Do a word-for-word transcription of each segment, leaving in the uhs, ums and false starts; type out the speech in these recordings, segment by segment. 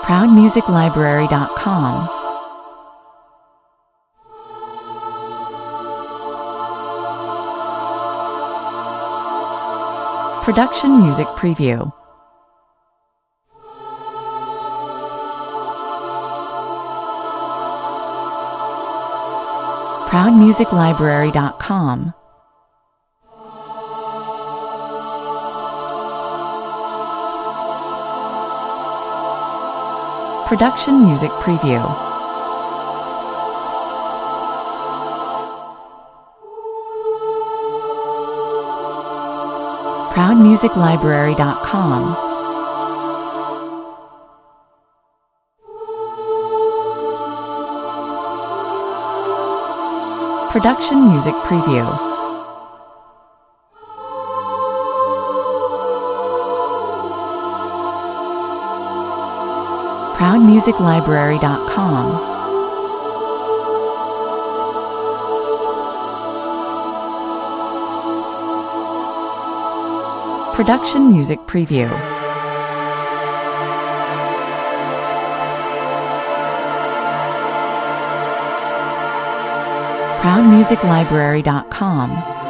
proud music library dot com. Production Music Preview. proud music library dot com. Production Music Preview. proud music library dot com. Production Music Preview. proud music library dot com. Production Music Preview. proud music library dot com.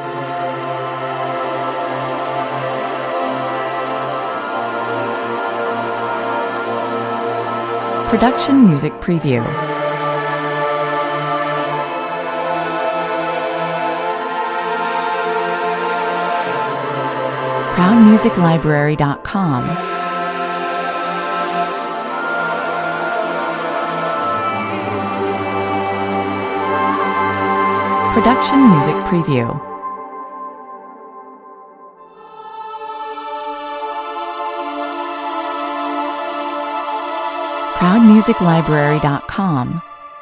Production Music Preview. proud music library dot com. Production Music Preview. proud music library dot com.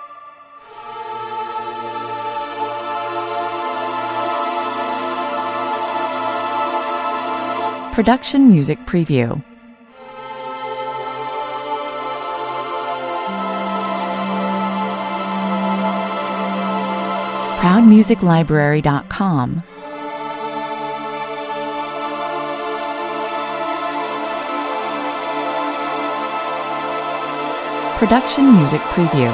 Production Music Preview. proud music library dot com. Production Music Preview.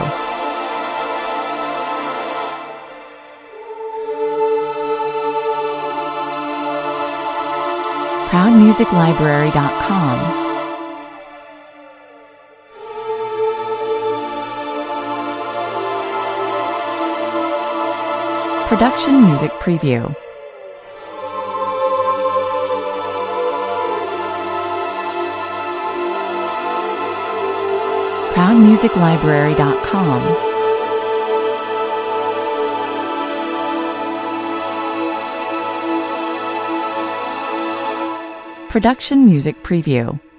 proud music library dot com. Production Music Preview. proud music library dot com. Production Music Preview.